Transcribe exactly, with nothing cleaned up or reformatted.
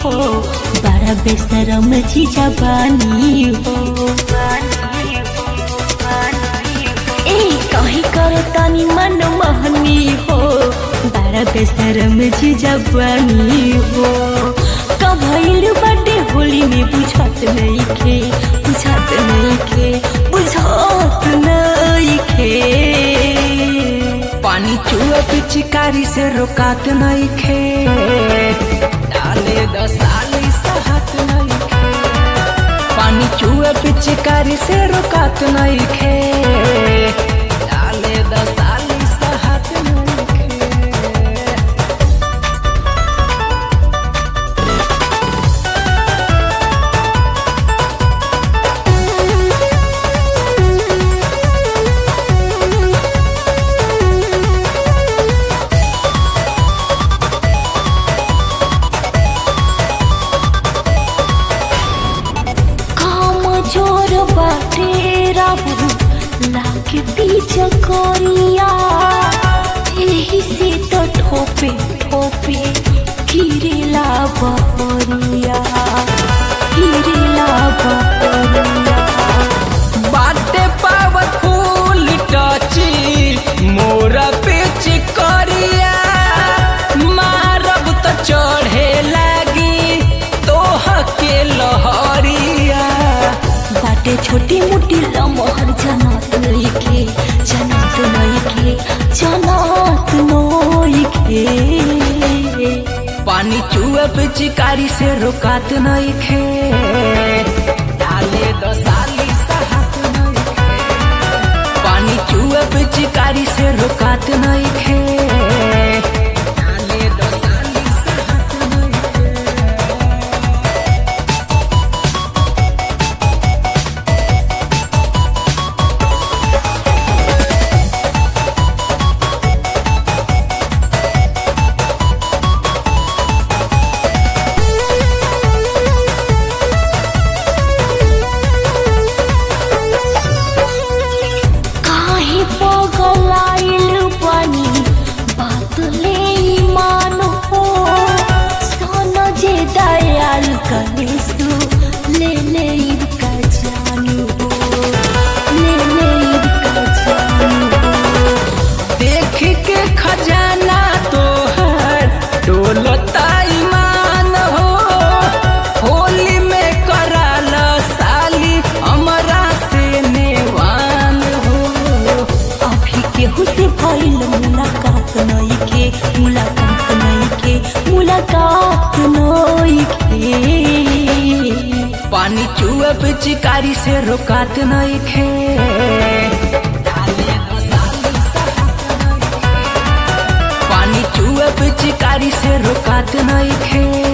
हो, बड़ा बेशरम जीजा बानी हो। ए कहीं करो तानी मन महनी हो, बड़ा बेशरम जीजा बानी हो। कभइल बड़े होली में बुझात नहीं खे, बुझात नहीं खे, बुझात नहीं खे। पानी चुआ पिचकारी से रोकात नहीं खे, डाले दसाली सहत नहीं खे। पानी चुआ पिचकारी से रोकात नहीं खे, डाले दसाली सहत नहीं खे। जोर बाटे राबू लाके पीछे कोरिया, यही से तो ठोपे ठोपे गिरेला बहरिया, गिरेला बहरिया। बाटे पावत फूल टची मोरा पेच करिया, मारब तो चढ़े लागी तोह के लहरिया। बाटे छोटी मोटी लमहर जनात नहीं खे, जनात नहीं खे, जनात नहीं खे। पानी चुआ पिचकारी से रोकात नहीं खे, डाले दसाली सहत नहीं खे। पानी चुआ पिचकारी से रोकात नहीं खे, डाले दसाली सहत नहीं खे। पगलाइल पानी बात ले मान हो, सन जे दयाल कनेसु ले ले इनका जानू हो, ले ले इनका जानू हो। देख के खजाना तोहर डोलता ईमान हो, होली में कराल साली हमरा से नेवान हो। अभी केहू से भइल मुलाकात नहीं के, मुलाकात नहीं के, मुलाकात नहीं के। पानी चुआ पिचकारी से रोकात नहीं खे, डाले दसाली सहत नहीं खे। पानी चुआ पिचकारी से रोकात नहीं खे।